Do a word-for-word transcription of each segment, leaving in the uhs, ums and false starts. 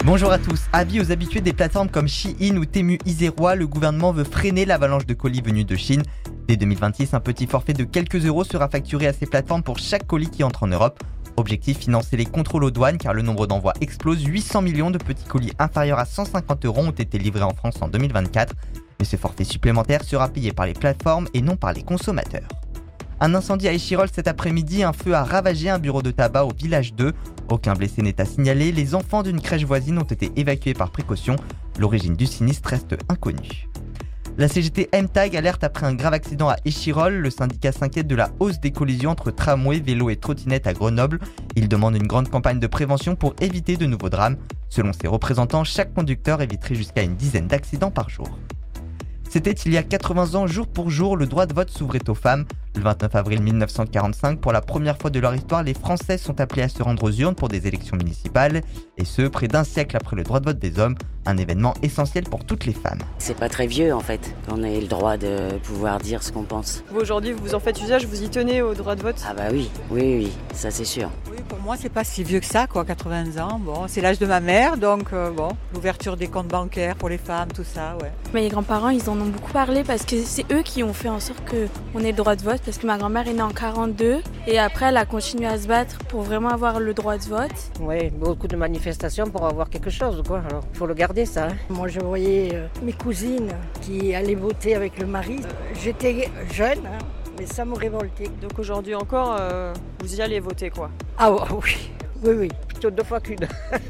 Bonjour à tous. Avis aux habitués des plateformes comme Shein ou Temu Iserois, le gouvernement veut freiner l'avalanche de colis venus de Chine. Dès deux mille vingt-six, un petit forfait de quelques euros sera facturé à ces plateformes pour chaque colis qui entre en Europe. Objectif, financer les contrôles aux douanes car le nombre d'envois explose. huit cents millions de petits colis inférieurs à cent cinquante euros ont été livrés en France en deux mille vingt-quatre. Mais ce forfait supplémentaire sera payé par les plateformes et non par les consommateurs. Un incendie à Échirolles cet après-midi, un feu a ravagé un bureau de tabac au village deux. Aucun blessé n'est à signaler, les enfants d'une crèche voisine ont été évacués par précaution. L'origine du sinistre reste inconnue. La C G T M-Tag alerte après un grave accident à Échirolles. Le syndicat s'inquiète de la hausse des collisions entre tramway, vélos et trottinettes à Grenoble. Il demande une grande campagne de prévention pour éviter de nouveaux drames. Selon ses représentants, chaque conducteur éviterait jusqu'à une dizaine d'accidents par jour. C'était il y a quatre-vingts ans, jour pour jour, le droit de vote s'ouvrait aux femmes. Le vingt-neuf avril mille neuf cent quarante-cinq, pour la première fois de leur histoire, les Français sont appelés à se rendre aux urnes pour des élections municipales, et ce, près d'un siècle après le droit de vote des hommes, un événement essentiel pour toutes les femmes. C'est pas très vieux en fait, qu'on ait le droit de pouvoir dire ce qu'on pense. Vous aujourd'hui, vous en faites usage, vous y tenez au droit de vote ? Ah bah oui, oui, oui, ça c'est sûr. Oui, pour moi c'est pas si vieux que ça, quoi, quatre-vingts ans. Bon, c'est l'âge de ma mère, donc euh, bon, l'ouverture des comptes bancaires pour les femmes, tout ça, ouais. Mes grands-parents, ils en ont beaucoup parlé parce que c'est eux qui ont fait en sorte qu'on ait le droit de vote, parce que ma grand-mère est née en quarante-deux et après elle a continué à se battre pour vraiment avoir le droit de vote. Oui, beaucoup de manifestations pour avoir quelque chose, quoi. Alors, il faut le garder, ça. Hein. Moi, je voyais euh, mes cousines qui allaient voter avec le mari. Euh, j'étais jeune, hein, mais ça me révoltait. Donc aujourd'hui encore, euh, vous y allez voter, quoi ? Ah oui, oui, oui. Plutôt deux fois qu'une.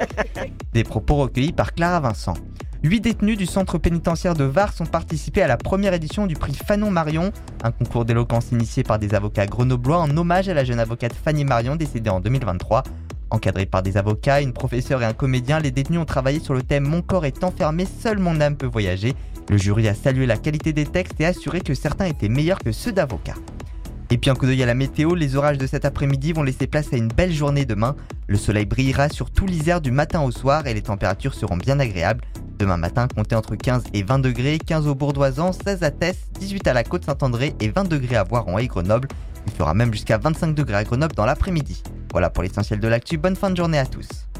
Des propos recueillis par Clara Vincent. Huit détenus du centre pénitentiaire de Vars ont participé à la première édition du prix Fanon Marion, un concours d'éloquence initié par des avocats grenoblois en hommage à la jeune avocate Fanny Marion décédée en deux mille vingt-trois. Encadrés par des avocats, une professeure et un comédien, les détenus ont travaillé sur le thème « Mon corps est enfermé, seule mon âme peut voyager ». Le jury a salué la qualité des textes et assuré que certains étaient meilleurs que ceux d'avocats. Et puis un coup d'œil à la météo, les orages de cet après-midi vont laisser place à une belle journée demain. Le soleil brillera sur tout l'Isère du matin au soir et les températures seront bien agréables. Demain matin, comptez entre quinze et vingt degrés, quinze au Bourdoisan, seize à Tess, dix-huit à la Côte-Saint-André et vingt degrés à Voiron et Grenoble. Il fera même jusqu'à vingt-cinq degrés à Grenoble dans l'après-midi. Voilà pour l'essentiel de l'actu, bonne fin de journée à tous.